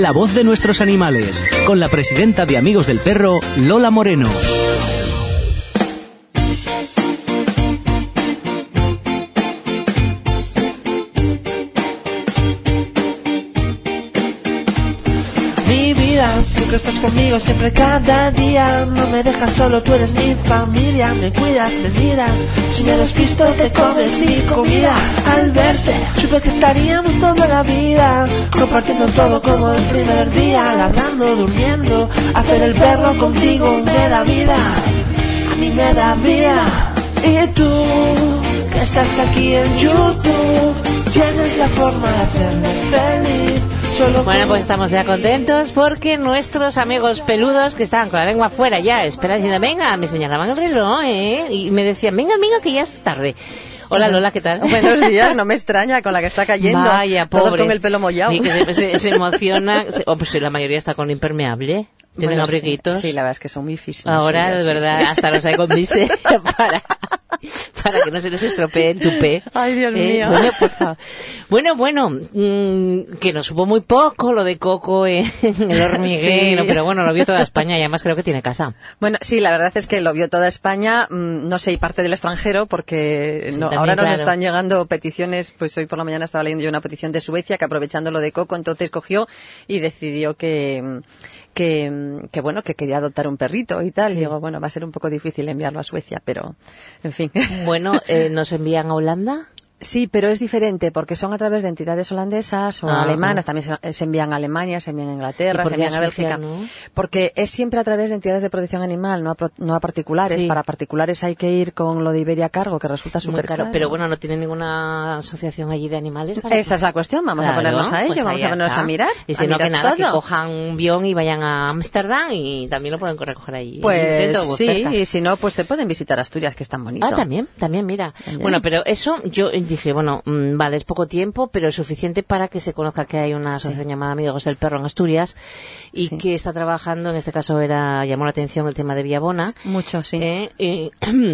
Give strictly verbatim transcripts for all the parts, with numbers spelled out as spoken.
la voz de nuestros animales, con la presidenta de Amigos del Perro, Lola Moreno. Tú que estás conmigo siempre cada día, no me dejas solo, tú eres mi familia, me cuidas, me miras, si me despisto te comes mi comida. Al verte supe que estaríamos toda la vida, compartiendo todo como el primer día, ladrando, durmiendo, hacer el perro contigo me da vida, a mí me da vida. Y tú que estás aquí en YouTube, tienes la forma de hacerme feliz. Bueno, pues estamos ya contentos porque nuestros amigos peludos que estaban con la lengua afuera ya esperando, diciendo, venga, me señalaban el reloj, ¿eh? Y me decían, venga, venga, que ya es tarde. Hola Lola, ¿qué tal? Buenos días, no me extraña con la que está cayendo. Vaya, pobres. Todos con el pelo mollado. Sí, que se, se, se emociona. Se, oh, pues la mayoría está con impermeable. Tienen Bueno, abriguitos. Sí, sí, la verdad es que son muy físicos. Ahora, ellos, de sí, verdad, sí. hasta los hay con bise para, para que no se les estropee el tupé. Ay, Dios eh, mío. Bueno, por favor. Bueno, bueno, mmm, que nos supo muy poco lo de Coco en El Hormiguero, Sí. pero bueno, lo vio toda España y además creo que tiene casa. Bueno, sí, la verdad es que lo vio toda España, mmm, no sé, y parte del extranjero, porque Sí, no, también, ahora nos claro. están llegando peticiones, pues hoy por la mañana estaba leyendo yo una petición de Suecia que aprovechando lo de Coco, entonces cogió y decidió que... Que, que bueno, que quería adoptar un perrito y tal. Sí. Y digo, bueno, va a ser un poco difícil enviarlo a Suecia, pero, en fin. Bueno, eh, ¿nos envían a Holanda? Sí, pero es diferente porque son a través de entidades holandesas o Ah, alemanas, ah. también se, se envían a Alemania, se envían a ¿Y Inglaterra, por se qué envían a a Suecia, Bélgica. no? Porque es siempre a través de entidades de protección animal, no a, pro, no a particulares. Sí. Para particulares hay que ir con lo de Iberia a cargo, que resulta Muy súper caro, caro. pero bueno, no tiene ninguna asociación allí de animales. ¿Para Esa es la cuestión, vamos Claro, a ponernos a ello, pues vamos ahí a ponernos está. a mirar. Y si a no, que mirar nada, que todo. cojan un avión y vayan a Ámsterdam y también lo pueden recoger allí. Pues Intento, sí, cerca. y si no, pues se pueden visitar Asturias, que es tan bonito. Ah, también, también, mira. También. Bueno, pero eso yo dije, bueno, mmm, vale, es poco tiempo, pero es suficiente para que se conozca que hay una asociación Sí. llamada Amigos del Perro en Asturias y Sí. que está trabajando, en este caso era llamó la atención el tema de Villabona. Mucho, sí. Eh, eh,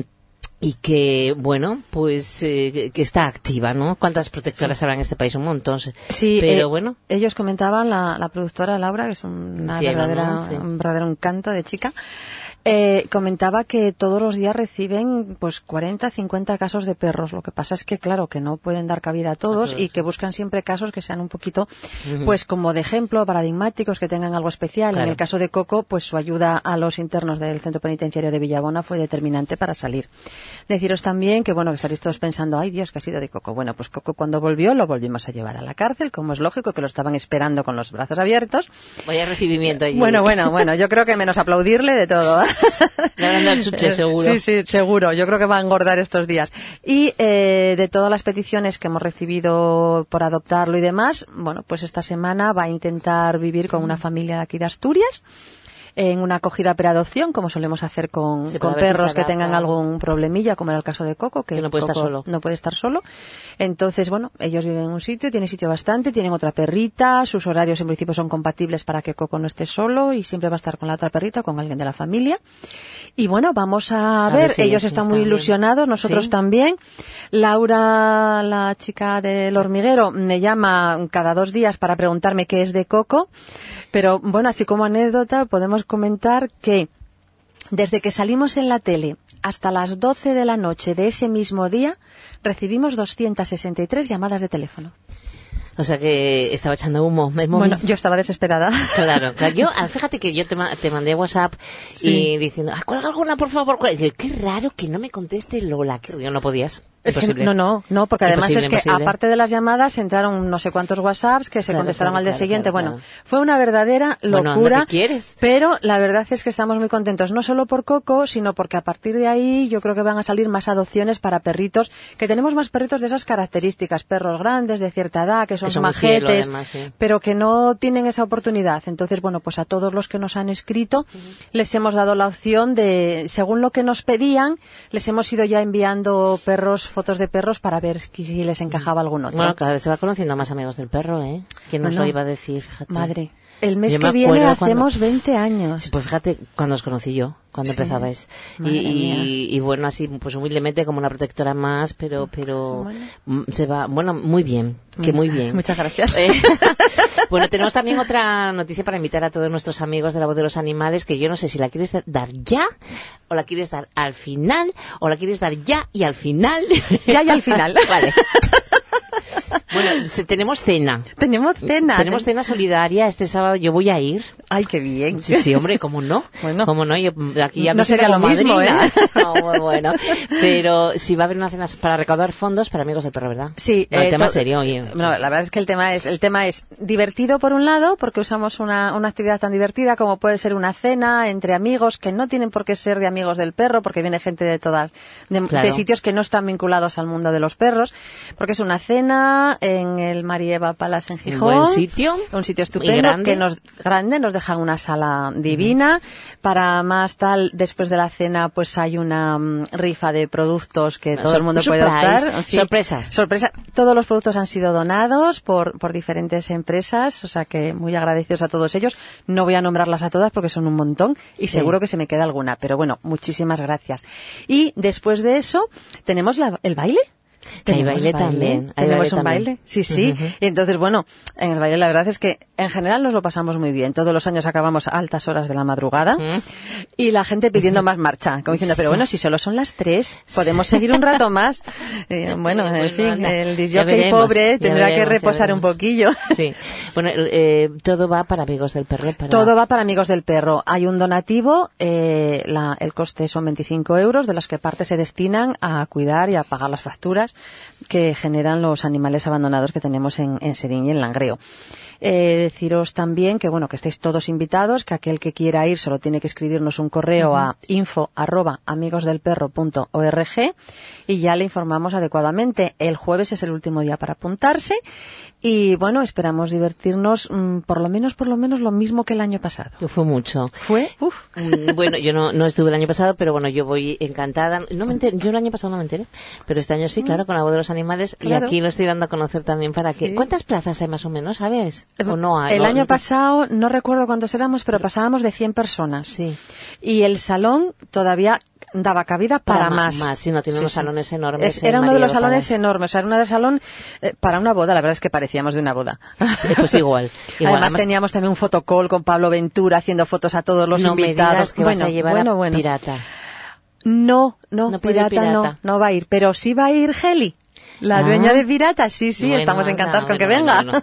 y que, bueno, pues eh, que está activa, ¿no? ¿Cuántas protectoras Sí. habrá en este país? Un montón. Sí, pero eh, bueno. ellos comentaban, la, la productora Laura, que es una Cielo, verdadera, ¿no? Sí. un verdadero encanto de chica, eh, comentaba que todos los días reciben pues cuarenta, cincuenta casos de perros. Lo que pasa es que, claro, que no pueden dar cabida a todos, A todos. y que buscan siempre casos que sean un poquito, Ujú. pues como de ejemplo, paradigmáticos, que tengan algo especial. Claro. En el caso de Coco, pues su ayuda a los internos del centro penitenciario de Villabona fue determinante para salir. Deciros también que, bueno, que estaréis todos pensando, ay Dios, ¿qué ha sido de Coco? Bueno, pues Coco cuando volvió lo volvimos a llevar a la cárcel, como es lógico, que lo estaban esperando con los brazos abiertos. Vaya recibimiento allí. Bueno, bueno, bueno, yo creo que menos aplaudirle de todo. Le habrán dado el chuche, seguro. Sí, sí, seguro. Yo creo que va a engordar estos días. Y eh, de todas las peticiones que hemos recibido por adoptarlo y demás, bueno, pues esta semana va a intentar vivir con una familia de aquí de Asturias, en una acogida preadopción, como solemos hacer con, Sí, con para ver si perros se que adapta. tengan algún problemilla, como era el caso de Coco, que, Que no puede estar Coco solo. no puede estar solo. Entonces, bueno, ellos viven en un sitio, tienen sitio bastante, tienen otra perrita, sus horarios en principio son compatibles para que Coco no esté solo y siempre va a estar con la otra perrita, con alguien de la familia. Y bueno, vamos a, A ver, ver si ellos sí, están están muy bien. ilusionados, nosotros Sí. también. Laura, la chica del hormiguero, me llama cada dos días para preguntarme qué es de Coco, pero bueno, así como anécdota podemos comentar que desde que salimos en la tele hasta las doce de la noche de ese mismo día, recibimos doscientas sesenta y tres llamadas de teléfono. O sea que estaba echando humo. El móvil. Bueno, yo estaba desesperada. Claro, claro. Yo, ah, fíjate que yo te, ma- te mandé WhatsApp Sí. y diciendo, ah, cuelga alguna, por favor. cuelga. Y yo, qué raro que no me conteste Lola. Que yo no podías. Es que Imposible. no, no, no, porque además Imposible, es que imposible. aparte de las llamadas entraron no sé cuántos WhatsApps que se Claro, contestaron claro, al día claro, siguiente. claro, Bueno, claro. fue una verdadera Bueno, locura. anda, ¿qué quieres? Pero la verdad es que estamos muy contentos, no solo por Coco, sino porque a partir de ahí yo creo que van a salir más adopciones para perritos, que tenemos más perritos de esas características, perros grandes de cierta edad, que son Que son muy fieles, majetes, además, sí. pero que no tienen esa oportunidad. Entonces, bueno, pues a todos los que nos han escrito les hemos dado la opción de, según lo que nos pedían, les hemos ido ya enviando perros, fotos de perros para ver si les encajaba algún otro. Bueno, cada vez se va conociendo más amigos del perro, ¿eh? ¿Quién nos Bueno, lo iba a decir? Fíjate. Madre, el mes Yo que me viene acuerdo hacemos cuando- veinte años. Sí, pues fíjate, cuando os conocí yo, cuando Sí. empezabais. Y, Madre y, mía. y bueno, así, pues humildemente como una protectora más, pero, pero Bueno. mm, se va, bueno, muy bien, que muy bien. Muchas gracias. Eh, Bueno, tenemos también otra noticia para invitar a todos nuestros amigos de La Voz de los Animales, que yo no sé si la quieres dar ya, o la quieres dar al final, o la quieres dar ya y al final. Ya y al final. Vale. Bueno, se, tenemos cena. Tenemos cena. Tenemos cena solidaria este sábado. Yo voy a ir. Ay, qué bien. Sí, sí, hombre, ¿cómo no? Bueno. ¿Cómo no? Yo aquí ya no sería lo mismo, madrina. ¿eh? No, muy bueno. Pero sí va a haber una cena para recaudar fondos para Amigos del Perro, ¿verdad? Sí. No, el eh, tema to- serio, oye. No, la verdad es que el tema es el tema es divertido por un lado, porque usamos una, una actividad tan divertida como puede ser una cena entre amigos que no tienen por qué ser de Amigos del Perro, porque viene gente de todas, de, Claro. de sitios que no están vinculados al mundo de los perros, porque es una cena en el Marieva Palace en Un Gijón. buen sitio. Un sitio Y estupendo grande. que nos grande, nos deja una sala divina. Para más tal, después de la cena, pues hay una mm, rifa de productos que No, todo el mundo puede surprise. optar. Sí. Sorpresa. Sorpresa. Todos los productos han sido donados por, por diferentes empresas, o sea que muy agradecidos a todos ellos. No voy a nombrarlas a todas porque son un montón y Sí. seguro que se me queda alguna, pero bueno, muchísimas gracias. Y después de eso, ¿tenemos la- el baile? Que hay Tenemos baile también, hay Tenemos baile un también. baile. Sí, sí. Ujú. Y entonces, bueno, en el baile la verdad es que en general nos lo pasamos muy bien. Todos los años acabamos a altas horas de la madrugada Mm. y la gente pidiendo más marcha, como diciendo, pero bueno, si solo son las tres, podemos seguir un rato más. Eh, bueno, en Bueno, fin, anda. el Ya disjockey veremos, pobre ya tendrá que veremos, ya reposar un veremos. poquillo. Sí. Bueno, eh, todo va para Amigos del Perro. Para... Todo va para Amigos del Perro. Hay un donativo, eh, la- el coste son veinticinco euros, de los que parte se destinan a cuidar y a pagar las facturas que generan los animales abandonados que tenemos en, en Serín y en Langreo. Eh, deciros también que, bueno, que estáis todos invitados, que aquel que quiera ir solo tiene que escribirnos un correo a info arroba amigosdelperro punto org y ya le informamos adecuadamente. El jueves es el último día para apuntarse y, bueno, esperamos divertirnos mm, por lo menos, por lo menos lo mismo que el año pasado. Que fue mucho. ¿Fue? Uf. Mm, Bueno, yo no, no estuve el año pasado, pero bueno, yo voy encantada. No me enteré, yo el año pasado no me enteré, pero este año sí, claro, con La Voz de los Animales. Claro. Y aquí lo estoy dando a conocer también para que... Sí. ¿Cuántas plazas hay más o menos, sabes? ¿O no hay? El ¿O- año pasado, no recuerdo cuántos éramos, pero pasábamos de cien personas. Sí. Y el salón todavía daba cabida para, ma- más. Más, sí, no, tiene Sí, unos sí. salones enormes. Es- en era uno de los Marieva salones Palace. enormes, o sea, era uno de salón eh, para una boda, la verdad es que parecíamos de una boda. Sí, pues igual. igual. Además, teníamos también un fotocall con Pablo Ventura haciendo fotos a todos los no me invitados. digas que bueno, vas a llevar bueno, a bueno. Pirata. No, no, No puede ir pirata, no, Pirata. no va a ir, pero sí va a ir Heli. La Ah. dueña de Pirata, sí, sí, Bueno, estamos anda, encantados con bueno, que venga. bueno,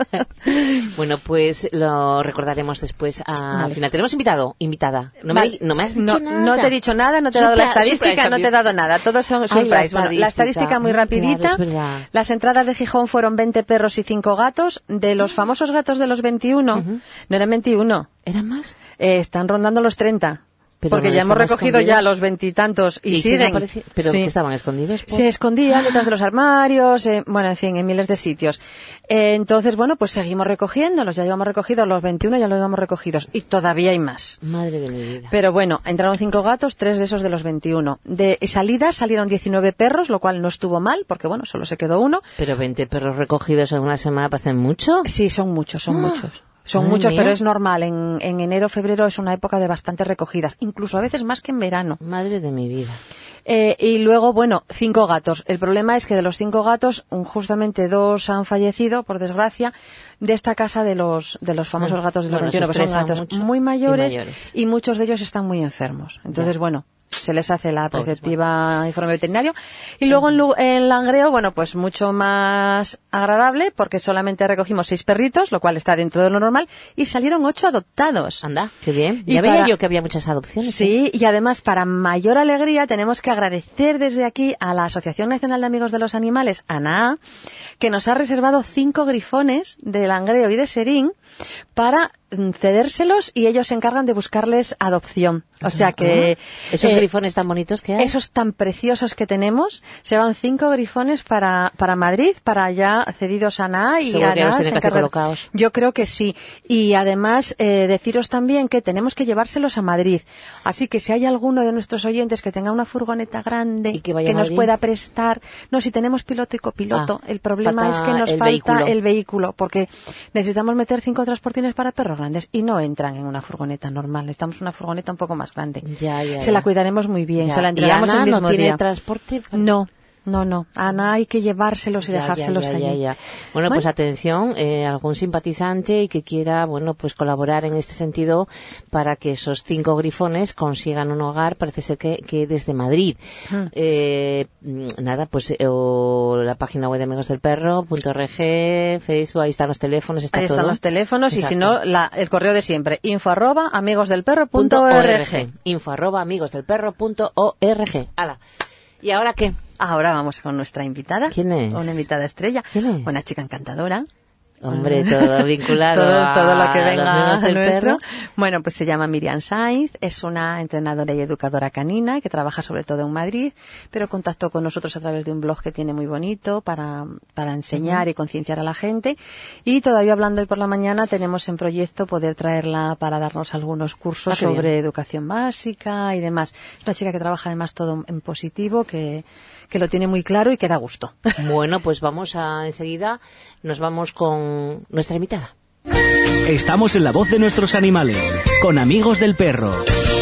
bueno. Bueno, pues lo recordaremos después. a- Al final tenemos invitado, invitada. No, Vale. me, no me has dicho no, nada. no te he dicho nada, no te he dado la Surprise, estadística, surprise no te he también. dado nada. Todos son Ay, surprise. la Bueno, la estadística. estadística muy Mm, rapidita. claro, es verdad. Las entradas de Gijón fueron veinte perros y cinco gatos. De los famosos gatos de los veintiuno, Ujú. no eran veintiuno, ¿Eran más? eh, están rondando los treinta. Pero Porque no ya hemos estaban recogido ya escondidos. los veintitantos y, Y sí, siguen. no parece- pero Sí. que estaban escondidos. por- Se escondían detrás de los armarios, eh, bueno, en fin, en miles de sitios. Eh, entonces, bueno, pues seguimos recogiéndolos. Ya llevamos recogidos los veintiuno, ya los llevamos recogidos. Y todavía hay más. Madre de mi vida. Pero bueno, entraron cinco gatos, tres de esos de los veintiuno. De salida salieron diecinueve perros, lo cual no estuvo mal, porque bueno, solo se quedó uno. Pero veinte perros recogidos en una semana parecen mucho. Sí, son muchos, son Ah. muchos. Son Madre muchos, mía. pero es normal. En, en enero, febrero es una época de bastantes recogidas, incluso a veces más que en verano. Madre de mi vida. Eh, y luego, bueno, cinco gatos. El problema es que de los cinco gatos, un- justamente dos han fallecido, por desgracia, de esta casa de los de los famosos Bueno, gatos de los bueno, veintiuno, se que son estresan gatos mucho muy y mayores, mayores. y muchos de ellos están muy enfermos. Entonces, Ya. bueno, se les hace la Pobres, preceptiva informe veterinario. Y luego en, Lu- en Langreo, bueno, pues mucho más agradable, porque solamente recogimos seis perritos, lo cual está dentro de lo normal, y salieron ocho adoptados. Anda, qué bien. Y Ya veía para- yo que había muchas adopciones. ¿eh? Sí, y además, para mayor alegría, tenemos que agradecer desde aquí a la Asociación Nacional de Amigos de los Animales, ANAA, que nos ha reservado cinco grifones de Langreo y de Serín para mm, cedérselos y ellos se encargan de buscarles adopción. O sea que... Ah, esos eh, grifones tan bonitos que hay. esos tan preciosos que tenemos, se van cinco grifones para, para Madrid, para ya cedidos a ANAA y Seguro que ya los ANAA tienen se casi encarga- colocados. Yo creo que sí. Y además, eh, deciros también que tenemos que llevárselos a Madrid. Así que si hay alguno de nuestros oyentes que tenga una furgoneta grande Y que vaya a nos Madrid. pueda prestar, no, si tenemos piloto y copiloto, Ah, el problema falta es que nos el falta vehículo. el vehículo, porque necesitamos meter cinco transportines para perros grandes y no entran en una furgoneta normal. Necesitamos una furgoneta un poco más grande. Ya, ya, se ya. la cuidaremos muy bien, Ya. se la ¿Y entregamos Ana el mismo no tiene día. transporte? No, No, no, Ana, hay que llevárselos y Ya, dejárselos ya, ya, allí. ya, ya. Bueno, Bueno. pues atención, eh, algún simpatizante y que quiera, bueno, pues colaborar en este sentido para que esos cinco grifones consigan un hogar, parece ser que, que desde Madrid. Mm. Eh, nada, pues eh, o la página web de amigos del perro punto org, Facebook, ahí están los teléfonos, está Ahí todo. están los teléfonos y si Exacto. no, la, el correo de siempre, info arroba amigosdelperro punto Punto org. org. Info arroba amigosdelperro punto org. Hala. ¿Y ahora qué? Ahora vamos con nuestra invitada. ¿Quién es? Una invitada estrella. ¿Quién es? Una chica encantadora. Hombre, todo vinculado todo, a todo lo que los venga amigos del nuestro. perro. Bueno, pues se llama Miriam Sainz, es una entrenadora y educadora canina que trabaja sobre todo en Madrid, pero contactó con nosotros a través de un blog que tiene muy bonito para, para enseñar uh-huh. y concienciar a la gente. Y todavía hablando hoy por la mañana tenemos en proyecto poder traerla para darnos algunos cursos ah, sobre bien. educación básica y demás. Es una chica que trabaja además todo en positivo, que, que lo tiene muy claro y que da gusto. Bueno, pues vamos a enseguida, nos vamos con nuestra invitada. Estamos en La Voz de Nuestros Animales, con Amigos del Perro.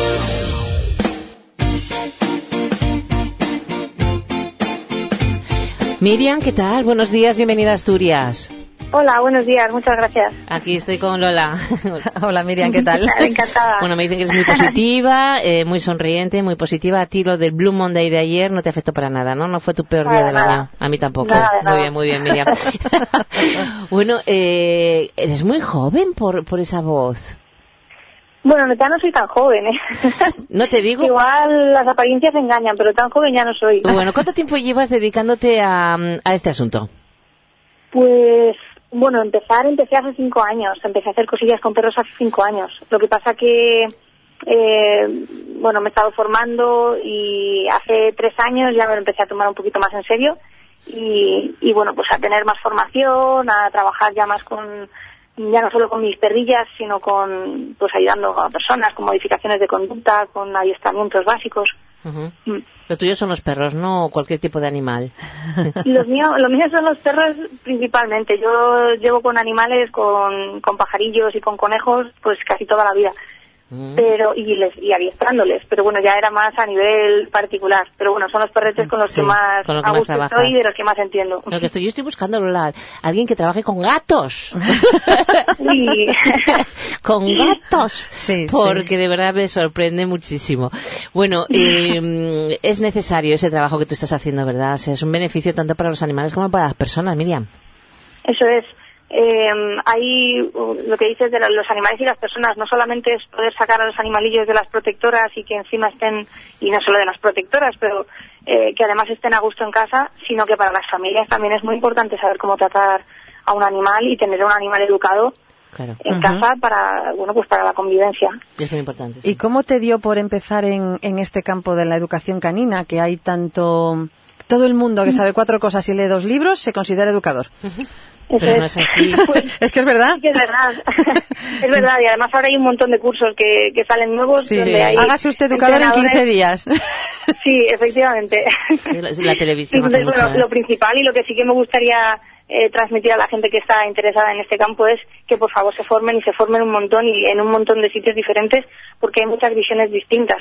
Miriam, ¿qué tal? Buenos días, bienvenida a Asturias. Hola, buenos días, muchas gracias. Aquí estoy con Lola. Hola Miriam, ¿qué tal? Encantada. Bueno, me dicen que eres muy positiva, eh, muy sonriente, muy positiva. A ti lo del Blue Monday de ayer no te afectó para nada, ¿no? No fue tu peor nada, día del nada. año. A mí tampoco. Nada, muy nada. bien, muy bien, Miriam. Bueno, eh, eres muy joven por, por esa voz. Bueno, ya no soy tan joven, ¿eh? No te digo. Igual las apariencias engañan, pero tan joven ya no soy. Bueno, ¿cuánto tiempo llevas dedicándote a, a este asunto? Pues, bueno, empezar, empecé hace cinco años. Empecé a hacer cosillas con perros hace cinco años. Lo que pasa que, eh, bueno, me he estado formando y hace tres años ya me lo empecé a tomar un poquito más en serio. Y, y bueno, pues a tener más formación, a trabajar ya más con, ya no solo con mis perrillas, sino con, pues ayudando a personas con modificaciones de conducta, con adiestramientos básicos. Uh-huh. Mm. Lo tuyo son los perros, no cualquier tipo de animal. Los míos, los míos son los perros principalmente. Yo llevo con animales, con, con pajarillos y con conejos, pues casi toda la vida. Mm. Pero y les y adiestrándoles, pero bueno, ya era más a nivel particular. Pero bueno, son los perretes con los sí, que más con lo que a más gusto trabajas. estoy y de los que más entiendo. Lo que estoy, yo estoy buscando, Lola, alguien que trabaje con gatos. Sí. Con gatos. Sí, porque sí. de verdad me sorprende muchísimo. Bueno, eh, es necesario ese trabajo que tú estás haciendo, ¿verdad? O sea, es un beneficio tanto para los animales como para las personas, Miriam. Eso es. Eh, hay uh, lo que dices de la, los animales y las personas, no solamente es poder sacar a los animalillos de las protectoras y que encima estén, y no solo de las protectoras, pero eh, que además estén a gusto en casa, sino que para las familias también es muy importante saber cómo tratar a un animal y tener un animal educado Claro. en Uh-huh. casa para, bueno, pues para la convivencia. Es muy importante. Sí. ¿Y cómo te dio por empezar en, en este campo de la educación canina, que hay tanto... Todo el mundo que sabe cuatro cosas y lee dos libros se considera educador? Eso Pero no es. es así. Es que es verdad. Sí que es verdad. Es verdad, y además ahora hay un montón de cursos que, que salen nuevos. Sí. Donde hay Hágase usted educador en quince días. Sí, efectivamente. La, la televisión hace Entonces, mucho, bueno, ¿eh? lo principal y lo que sí que me gustaría eh, transmitir a la gente que está interesada en este campo es que por favor se formen y se formen un montón y en un montón de sitios diferentes porque hay muchas visiones distintas.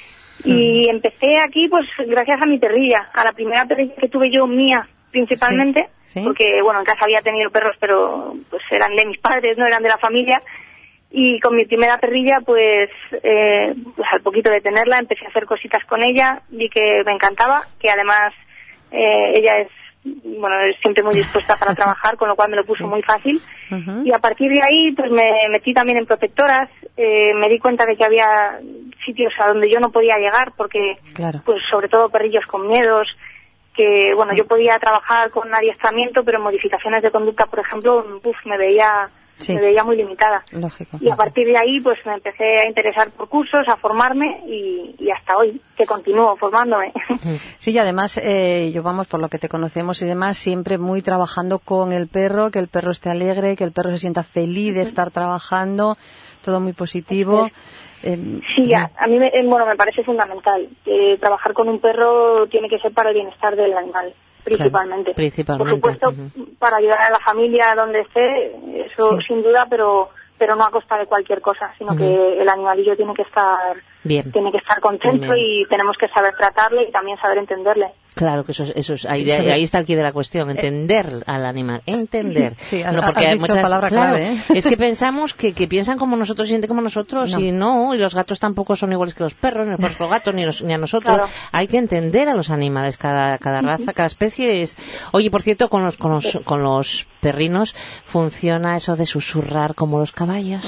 Y mm. empecé aquí pues gracias a mi perrilla, a la primera perrilla que tuve yo mía principalmente, sí, sí. porque bueno, en casa había tenido perros pero pues eran de mis padres, no eran de la familia. Y con mi primera perrilla, pues, eh, pues al poquito de tenerla, empecé a hacer cositas con ella, vi que me encantaba, que además eh, ella es, bueno, es siempre muy dispuesta para trabajar, con lo cual me lo puso sí. muy fácil. Uh-huh. Y a partir de ahí, pues me metí también en protectoras, eh, me di cuenta de que había sitios a donde yo no podía llegar, porque, claro. pues sobre todo perrillos con miedos, que, bueno, yo podía trabajar con adiestramiento, pero modificaciones de conducta, por ejemplo, uf, me veía... Sí. me veía muy limitada. Lógico. Y a partir de ahí pues me empecé a interesar por cursos, a formarme y, y hasta hoy, que continúo formándome. Sí, y además, eh, yo vamos, por lo que te conocemos y demás, siempre muy trabajando con el perro, que el perro esté alegre, que el perro se sienta feliz de estar trabajando, todo muy positivo. Eh, sí, a, a mí me, bueno, me parece fundamental. Eh, trabajar con un perro tiene que ser para el bienestar del animal. Principalmente. Claro, principalmente. Por supuesto, uh-huh. para ayudar a la familia donde esté, eso sí. sin duda, pero pero no a costa de cualquier cosa, sino uh-huh. que el animalillo tiene que estar Bien. tiene que estar contento y tenemos que saber tratarle y también saber entenderle. Claro, que eso es, eso es ahí, Sí, ahí está el quid de la cuestión, entender eh, al animal, entender. Sí, no, porque has, has dicho palabra claro, clave, ¿eh? Es que pensamos que, que piensan como nosotros, sienten como nosotros, no. y no, y los gatos tampoco son iguales que los perros, ni los gatos, ni, los, ni a nosotros. Claro. Hay que entender a los animales, cada, cada raza, cada especie es... Oye, por cierto, con los, con los, con los perrinos funciona eso de susurrar como los caballos.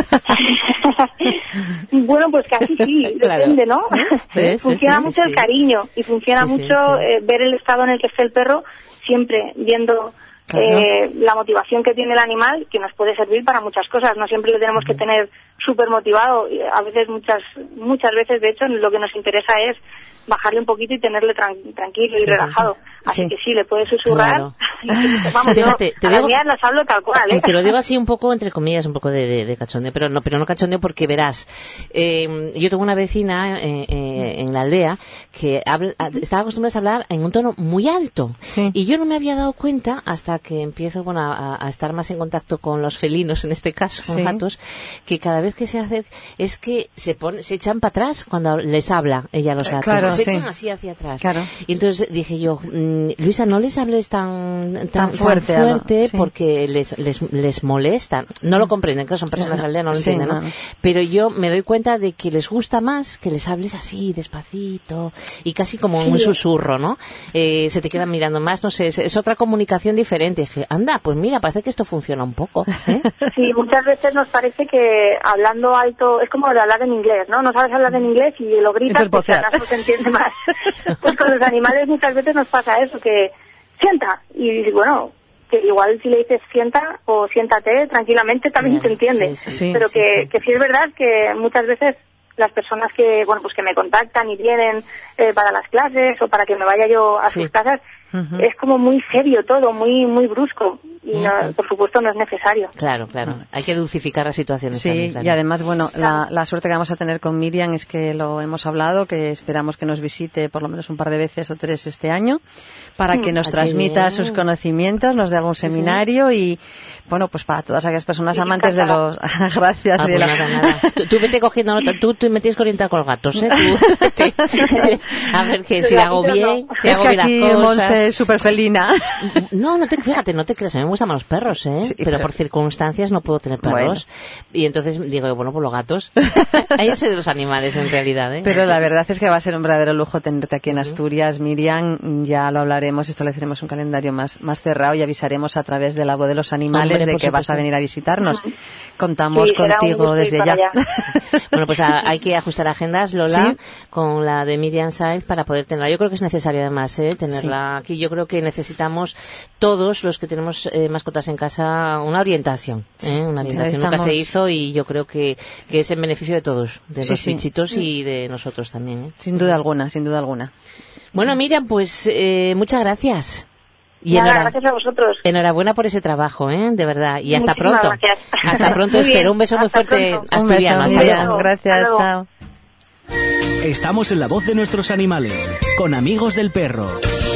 Bueno, pues casi sí, claro. Depende, ¿no? ¿Ves? Funciona sí, sí, mucho sí, el cariño y funciona sí, mucho sí, sí. Eh, ver el estado en el que esté el perro, siempre viendo claro. eh, la motivación que tiene el animal, que nos puede servir para muchas cosas. No siempre lo tenemos uh-huh. que tener súper motivado. A veces, muchas muchas veces, de hecho, lo que nos interesa es bajarle un poquito y tenerle tran- tranquilo y sí, relajado. Sí, sí. Así sí. que sí, le puedes susurrar. Claro. Vamos, Fíjate, yo te a digo, las mías las hablo tal cual, ¿eh? Te lo digo así un poco, entre comillas, un poco de, de, de cachondeo, pero no, pero no cachondeo porque verás, eh, yo tengo una vecina eh, eh, en la aldea que habla, estaba acostumbrada a hablar en un tono muy alto. Sí. Y yo no me había dado cuenta hasta que empiezo, bueno, a, a estar más en contacto con los felinos, en este caso, con sí. gatos, que cada vez que se hace, es que se pone, se echan para atrás cuando les habla ella a los gatos. Claro, se sí. echan así hacia atrás. Claro. Y entonces dije yo, mmm, Luisa, no les hables tan, tan, tan fuerte, tan fuerte sí. porque les, les, les molesta. No lo comprenden, que son personas de aldea, no lo sí, entienden, ¿no? ¿no? Pero yo me doy cuenta de que les gusta más que les hables así, despacito, y casi como sí. un susurro, ¿no? Eh, se te quedan mirando más, no sé, es, es otra comunicación diferente. Y dije, anda, pues mira, parece que esto funciona un poco, ¿eh? Sí, muchas veces nos parece que hablando alto, es como de hablar en inglés, ¿no? No sabes hablar en inglés y lo gritas, pues acaso se entiende más. Pues con los animales muchas veces nos pasa eso, que sienta, y bueno, que igual si le dices sienta o siéntate tranquilamente también se entiende, sí, sí, pero sí, que, sí. que sí es verdad que muchas veces las personas que, bueno, pues que me contactan y vienen eh, para las clases o para que me vaya yo a sí. sus casas, uh-huh. es como muy serio todo, muy muy brusco. Y no, por supuesto no es necesario. Claro, claro. Hay que dulcificar las situaciones. Sí, también, claro. Y además, bueno, la, la suerte que vamos a tener con Miriam es que lo hemos hablado, que esperamos que nos visite por lo menos un par de veces o tres este año, para que nos transmita sus conocimientos, nos dé algún seminario sí, sí. y, bueno, pues para todas aquellas personas amantes de los... Gracias. Ah, pues la... nada, nada. Tú, tú vete cogiendo nota, tú, tú me tienes que orientar con los gatos, ¿eh? Tú, a ver que si hago bien, si es hago que bien aquí las cosas. Monse es súper felina. No, no te, fíjate, no te creas, a mí me gustan más los perros, ¿eh? Sí, pero, pero por circunstancias no puedo tener perros. Bueno. Y entonces digo, bueno, pues los gatos. Ahí soy de los animales, en realidad, ¿eh? Pero la verdad es que va a ser un verdadero lujo tenerte aquí en Asturias, Miriam. Ya lo hablaremos, estableceremos un calendario más, más cerrado y avisaremos a través de la voz de los animales Hombre, de que vas a venir a visitarnos. Contamos sí, contigo desde ya. Bueno, pues a, hay que ajustar agendas, Lola, ¿sí? con la de Miriam Sáenz para poder tenerla. Yo creo que es necesario además, ¿eh? tenerla sí. aquí. Yo creo que necesitamos todos los que tenemos eh, mascotas en casa una orientación, ¿eh? una orientación sí, nunca se hizo y yo creo que, que es en beneficio de todos, de sí, los sí. bichitos sí. y de nosotros también. ¿eh? Sin duda alguna, sin duda alguna. Bueno, Miriam, pues eh, muchas gracias. Y Nada, enhora... gracias a vosotros. Enhorabuena por ese trabajo, ¿eh? De verdad. Y hasta Muchísimas pronto. Gracias. Hasta pronto, espero. Un beso muy fuerte asturiano. Un beso, Miriam. Gracias, chao. Estamos en La Voz de Nuestros Animales, con Amigos del Perro.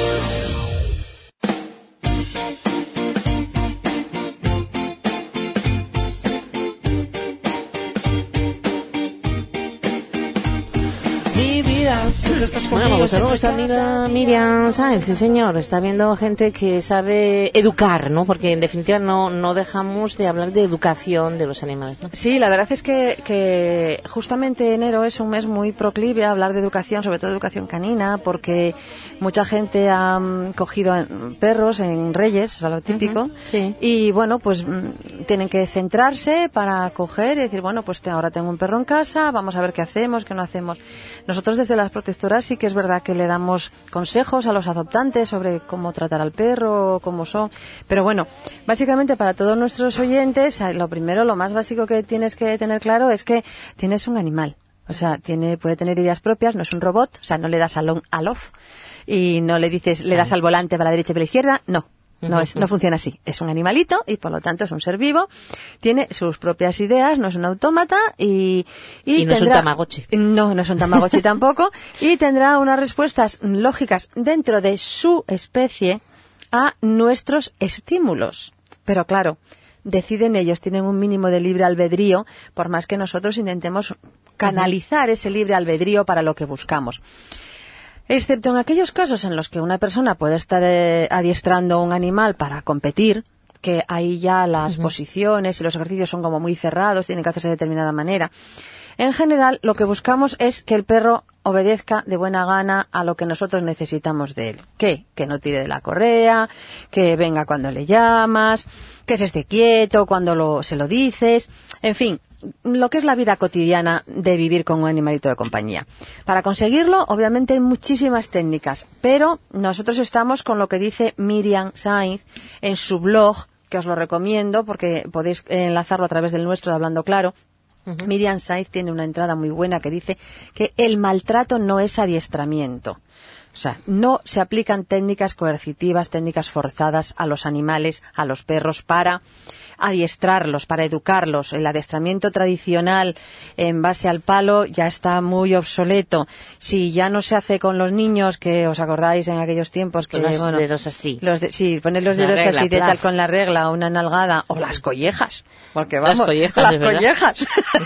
Bueno, me gusta nuestra amiga Miriam Sáenz, sí señor, está viendo gente que sabe educar, ¿no? Porque en definitiva no, no dejamos de hablar de educación de los animales, ¿no? Sí, la verdad es que, que justamente enero es un mes muy proclive a hablar de educación, sobre todo educación canina, porque mucha gente ha um, cogido perros en Reyes, o sea, lo típico, uh-huh, sí. y bueno, pues m- tienen que centrarse para coger y decir, bueno, pues te, ahora tengo un perro en casa, vamos a ver qué hacemos, qué no hacemos. Nosotros desde las protectoras sí que es verdad que le damos consejos a los adoptantes sobre cómo tratar al perro, cómo son, pero bueno, básicamente para todos nuestros oyentes, lo primero, lo más básico que tienes que tener claro es que tienes un animal. O sea, tiene, puede tener ideas propias, no es un robot, o sea, no le das al on, al off y no le dices, le das al volante para la derecha y para la izquierda, no. No es, no funciona así. Es un animalito y por lo tanto es un ser vivo. Tiene sus propias ideas, no es un autómata y, y, y no tendrá, es un tamagotchi. No, no es un tamagotchi tampoco. Y tendrá unas respuestas lógicas dentro de su especie a nuestros estímulos. Pero claro, deciden ellos, tienen un mínimo de libre albedrío, por más que nosotros intentemos canalizar ese libre albedrío para lo que buscamos. Excepto en aquellos casos en los que una persona puede estar eh, adiestrando un animal para competir, que ahí ya las uh-huh. posiciones y los ejercicios son como muy cerrados, tienen que hacerse de determinada manera. En general, lo que buscamos es que el perro obedezca de buena gana a lo que nosotros necesitamos de él. ¿Qué? Que no tire de la correa, que venga cuando le llamas, que se esté quieto cuando lo, se lo dices, en fin, lo que es la vida cotidiana de vivir con un animalito de compañía. Para conseguirlo, obviamente hay muchísimas técnicas, pero nosotros estamos con lo que dice Miriam Sainz en su blog, que os lo recomiendo porque podéis enlazarlo a través del nuestro de Hablando Claro. Uh-huh. Miriam Sainz tiene una entrada muy buena que dice que el maltrato no es adiestramiento. O sea, no se aplican técnicas coercitivas, técnicas forzadas a los animales, a los perros, para adiestrarlos, para educarlos. El adiestramiento tradicional en base al palo ya está muy obsoleto. Si ya no se hace con los niños, que os acordáis en aquellos tiempos que... Los bueno, dedos así. Los de, sí, poner los dedos regla, así de tal con la regla, una nalgada, o las collejas. Porque vamos, las collejas. Las collejas.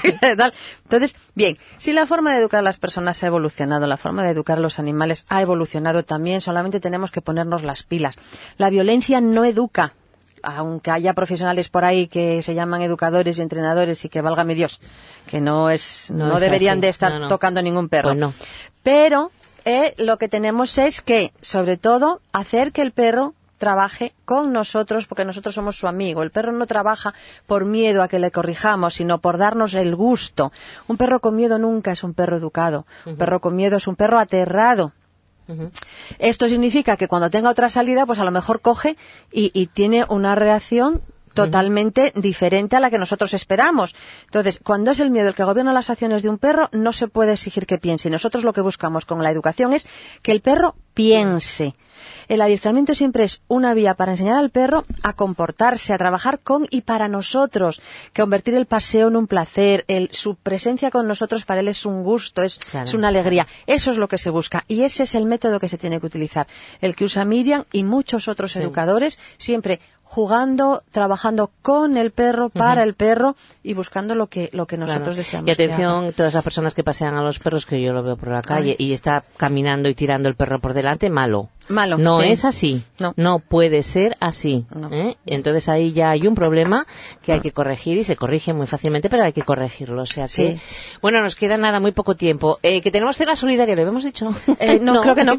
Entonces, bien, si la forma de educar a las personas ha evolucionado, la forma de educar a los animales ha evolucionado también, solamente tenemos que ponernos las pilas. La violencia no educa, aunque haya profesionales por ahí que se llaman educadores y entrenadores y que válgame Dios, que no es no, no es deberían así. de estar no, no. tocando ningún perro. Pues no. Pero eh, lo que tenemos es que, sobre todo, hacer que el perro trabaje con nosotros, porque nosotros somos su amigo. El perro no trabaja por miedo a que le corrijamos, sino por darnos el gusto. Un perro con miedo nunca es un perro educado. Uh-huh. Un perro con miedo es un perro aterrado. Uh-huh. Esto significa que cuando tenga otra salida, pues a lo mejor coge y, y tiene una reacción totalmente uh-huh. diferente a la que nosotros esperamos. Entonces, cuando es el miedo el que gobierna las acciones de un perro, no se puede exigir que piense. Y nosotros lo que buscamos con la educación es que el perro piense. El adiestramiento siempre es una vía para enseñar al perro a comportarse, a trabajar con y para nosotros, convertir el paseo en un placer, el, su presencia con nosotros para él es un gusto, es, claro, es una alegría. Eso es lo que se busca y ese es el método que se tiene que utilizar, el que usa Miriam y muchos otros sí. educadores, siempre jugando, trabajando con el perro, para uh-huh. el perro y buscando lo que lo que nosotros claro. deseamos. Y atención, todas las personas que pasean a los perros, que yo lo veo por la calle, Ay. y está caminando y tirando el perro por delante, malo. Malo. No sí. es así. No. no puede ser así. No. ¿eh? Entonces ahí ya hay un problema que hay que corregir y se corrige muy fácilmente, pero hay que corregirlo. O sea que, sí. bueno, nos queda nada, muy poco tiempo. Eh, que tenemos cena solidaria, ¿lo habíamos dicho? Eh, no, no, creo que no.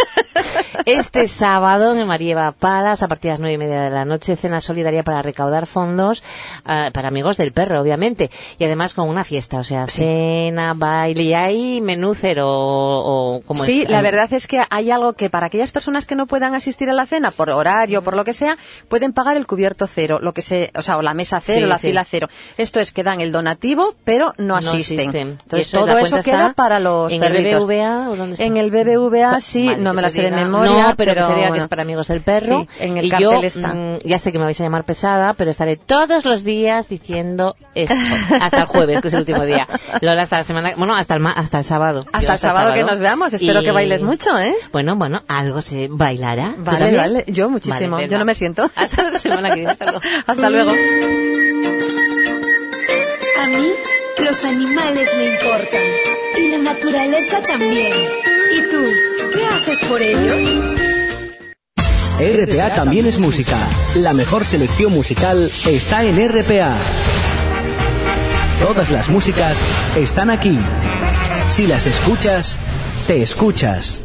Este sábado en Marieva Palas, a partir de las nueve y media de la noche, cena solidaria para recaudar fondos uh, para amigos del perro, obviamente. Y además con una fiesta, o sea, sí. cena, baile, y hay menú cero o, o como Sí, es, la hay... verdad es que hay algo que para aquellas personas que no puedan asistir a la cena por horario, mm. por lo que sea, pueden pagar el cubierto cero, lo que se, o sea, o la mesa cero, sí, la sí. fila cero. Esto es que dan el donativo, pero no, no asisten. asisten. Entonces eso, todo eso queda para los ¿en perritos. ¿En el B B V A o dónde está? En el B B V A sí, vale, no me la sé de memoria. No, pero, pero que sería bueno. que es para amigos del perro. Sí, en el y cartel yo, está. Mm, ya sé que me vais a llamar pesada, pero estaré todos los días diciendo esto. Hasta el jueves, que es el último día. Lola, hasta la semana, bueno, hasta el, ma, hasta el sábado. Hasta, el, hasta sábado el sábado que nos veamos. Espero y... que bailes mucho, ¿eh? Bueno, bueno, algo se bailará. Vale, vale. Yo muchísimo. Vale, yo no me siento. Hasta la semana que viene. Hasta luego. Hasta luego. A mí, los animales me importan. Y la naturaleza también. ¿Y tú? ¿Qué haces por ellos? R P A también es música. La mejor selección musical está en R P A. Todas las músicas están aquí. Si las escuchas, te escuchas.